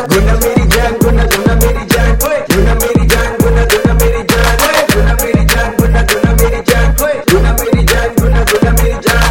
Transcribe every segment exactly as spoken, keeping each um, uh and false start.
गुना मेरी जान, गुना गुना मेरी जान, गुना मेरी जान, गुना गुना मेरी जान, गुना मेरी जान, गुना गुना मेरी जान, गुना मेरी जान, गुना गुना मेरी जान।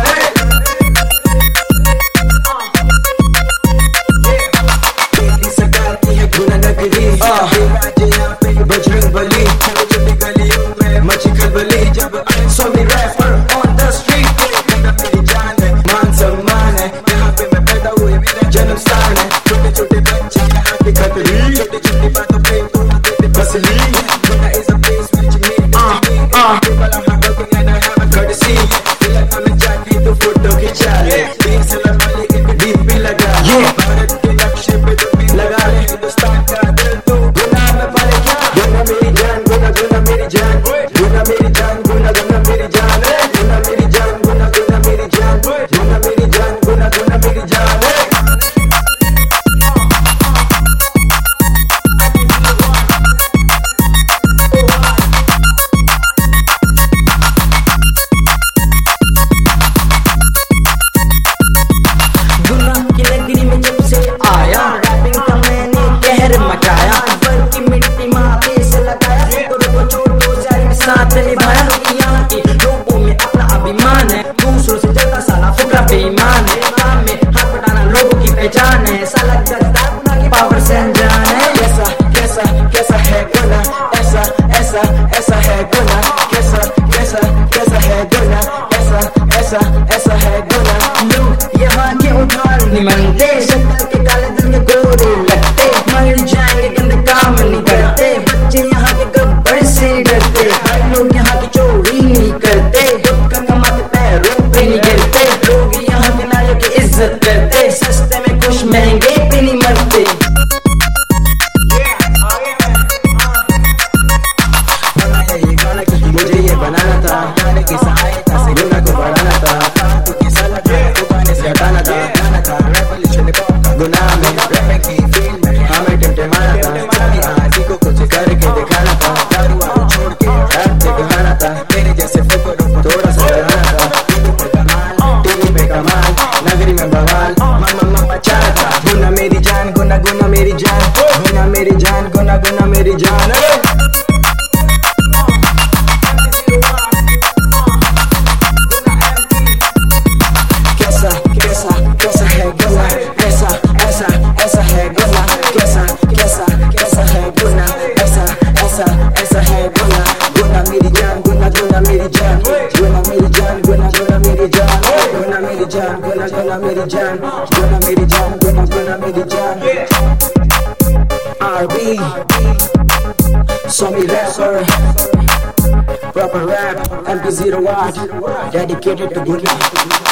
तेरी सरकार की है गुना नगरी, यहाँ पे बजरंग बली, छोटी गलियों में मची खलबली। जब so me rapper on the street, गुना मेरी जान है, मान सम्मान है, यहाँ पे मैं पैदा हुए मेरा जन्म स्थान है। छोटे छोटे बच्चे यहाँ के खतरी, छोटी छोटी बातों पे तोड़ देते फसली। गुना is a place which means people are hardworking and I have a courtesy। इलाका में जाके तो फोटो खिंचा ले, एक सलाम वाले एक डीप भी लगा ले, भारत के नक्शे पे तो भी लगा ले, हिंदुस्तान का दिल तो गुना में पाले क्या। गुना मेरी जान, गुना गुना मेरी जान, गुना मेरी जान, गुना गुना मेरी जान, गुना मेरी जान, गुना गुना मेरी जान, गुना मेरी जान, गुना गुना मेरी जान। साथ निभाया यहाँ के लोगों में अपना अभिमान है, दूसरों से ज्यादा साला फुकरा बेईमान है, काम में हाथ बटाना लोगों की पहचान है, साला गद्दार की पावर से अनजान है। कैसा कैसा कैसा है गुना, ऐसा ऐसा ऐसा है गुना, कैसा कैसा कैसा है गुना, ऐसा ऐसा ऐसा है गुना। लोग यहाँ के उधार नहीं मानते, शक्ल के काले दिल में गोरे लगते, मर जाएंगे गंदे काम नहीं करते, बच्चे यहाँ के गब्बर से डरते, लोग यहाँ की चोरी नहीं करते, खुद का कमाते पैरों पे नहीं गिरते, लोग यहाँ के नारियों की इज्जत करते, सस्ते में खुश महंगे पे नहीं मरते। मुझे ये बनाना था, गाने की सहायता से गुना को बढ़ाना था, फालतू की सलाह को गाने से हटाना था, गाना था रेवोल्यूशन गुना में, रैप की फील्ड में हमें टिमटिमाना था, सारी आदि को कुछ करके दिखाना था, दारू वारू छोड़ के रैप दिखाना था, तेरे जैसे फुकरों को थोड़ा सा डराना था, टीवी पे कमाल, टीवी पे कमाल, नगरी में बवाल, मम्मा मम्मा चाह था। गुना मेरी जान, गुना गुना मेरी जान, गुना मेरी जान, गुना गुना मेरी जान। जान, गुना गुना मेरी जान, गुना मेरी जान, गुना गुना मेरी जान। R B, so me rapper, proper rap, M P zero one, dedicated to Guna।